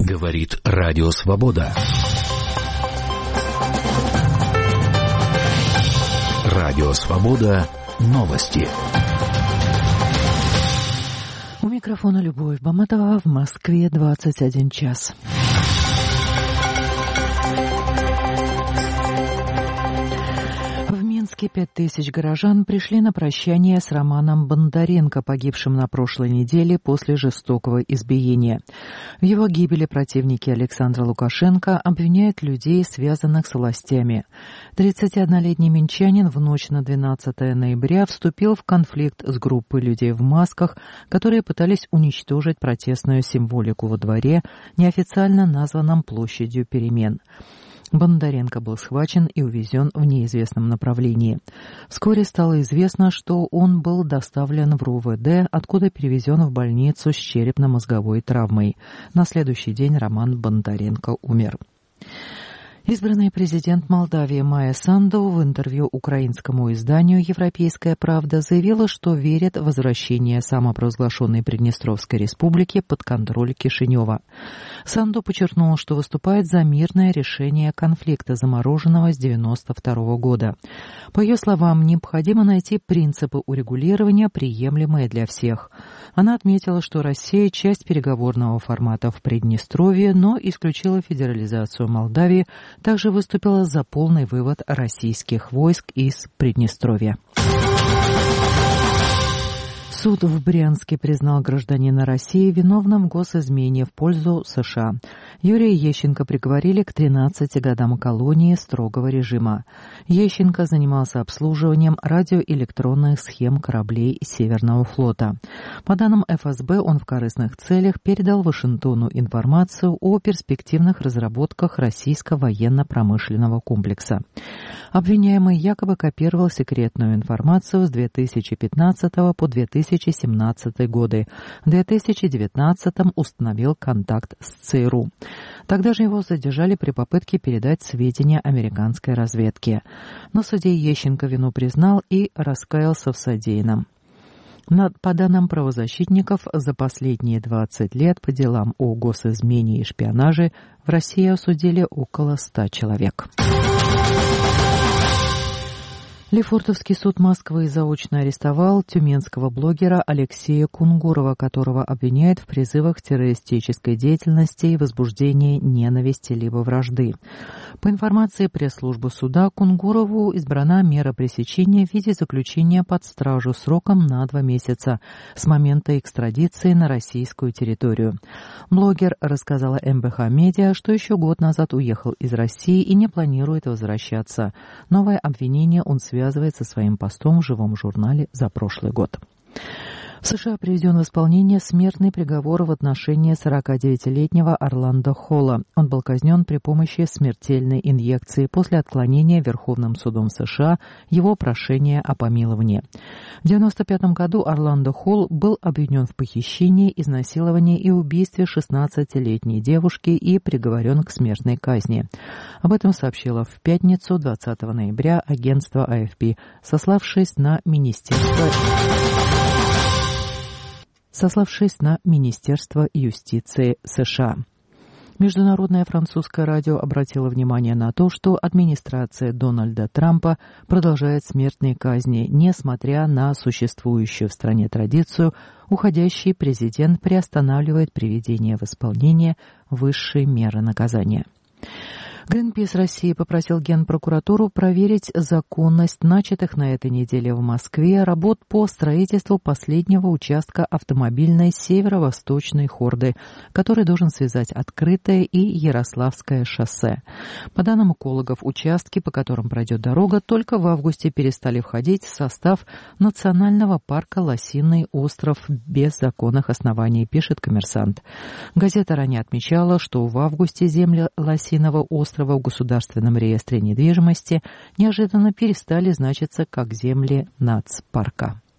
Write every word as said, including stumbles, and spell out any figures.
Говорит Радио Свобода. Радио Свобода. Новости. У микрофона Любовь Баматова. В Москве двадцать один час. Пять тысяч горожан пришли на прощание с Романом Бондаренко, погибшим на прошлой неделе после жестокого избиения. В его гибели противники Александра Лукашенко обвиняют людей, связанных с властями. тридцатиоднолетний минчанин в ночь на двенадцатое ноября вступил в конфликт с группой людей в масках, которые пытались уничтожить протестную символику во дворе, неофициально названном Площадью перемен. Бондаренко был схвачен и увезен в неизвестном направлении. Вскоре стало известно, что он был доставлен в РУВД, откуда перевезен в больницу с черепно-мозговой травмой. На следующий день Роман Бондаренко умер. Избранный президент Молдавии Майя Санду в интервью украинскому изданию «Европейская правда» заявила, что верит в возвращение самопровозглашенной Приднестровской республики под контроль Кишинева. Санду подчеркнул, что выступает за мирное решение конфликта, замороженного с девяносто второго года. По ее словам, необходимо найти принципы урегулирования, приемлемые для всех. Она отметила, что Россия – часть переговорного формата в Приднестровье, но исключила федерализацию Молдавии, также выступила за полный вывод российских войск из Приднестровья. Суд в Брянске признал гражданина России виновным в госизмене в пользу США. Юрия Ещенко приговорили к тринадцати годам колонии строгого режима. Ещенко занимался обслуживанием радиоэлектронных схем кораблей Северного флота. По данным эф эс бэ, он в корыстных целях передал Вашингтону информацию о перспективных разработках российского военно-промышленного комплекса. Обвиняемый якобы копировал секретную информацию с две тысячи пятнадцатого по две тысячи семнадцатый годы. В две тысячи девятнадцатом установил контакт с ЦРУ. Тогда же его задержали при попытке передать сведения американской разведке. Но судья Ещенко вину признал и раскаялся в содеянном. По данным правозащитников, за последние двадцать лет по делам о госизмене и шпионаже в России осудили около ста человек. Лефортовский суд Москвы заочно арестовал тюменского блогера Алексея Кунгурова, которого обвиняют в призывах к террористической деятельности и возбуждении ненависти либо вражды. По информации пресс-службы суда, Кунгурову избрана мера пресечения в виде заключения под стражу сроком на два месяца с момента экстрадиции на российскую территорию. Блогер рассказала эм бэ ха Медиа, что еще год назад уехал из России и не планирует возвращаться. Новое обвинение он связывает связывается со своим постом в живом журнале за прошлый год. В США приведен в исполнение смертный приговор в отношении сорокадевятилетнего Орландо Холла. Он был казнен при помощи смертельной инъекции после отклонения Верховным судом США его прошения о помиловании. В девяносто пятом году Орландо Холл был обвинен в похищении, изнасиловании и убийстве шестнадцатилетней девушки и приговорен к смертной казни. Об этом сообщило в пятницу, двадцатого ноября, агентство а эф пи, сославшись на Министерство... сославшись на Министерство юстиции США. Международное французское радио обратило внимание на то, что администрация Дональда Трампа продолжает смертные казни, несмотря на существующую в стране традицию. Уходящий президент приостанавливает приведение в исполнение высшей меры наказания. Гринпис России попросил Генпрокуратуру проверить законность начатых на этой неделе в Москве работ по строительству последнего участка автомобильной северо-восточной хорды, который должен связать Открытое и Ярославское шоссе. По данным экологов, участки, по которым пройдет дорога, только в августе перестали входить в состав Национального парка «Лосиный остров» без законных оснований, пишет «Коммерсант». Газета ранее отмечала, что в августе земли Лосиного острова в Государственном реестре недвижимости неожиданно перестали значиться как земли нацпарка.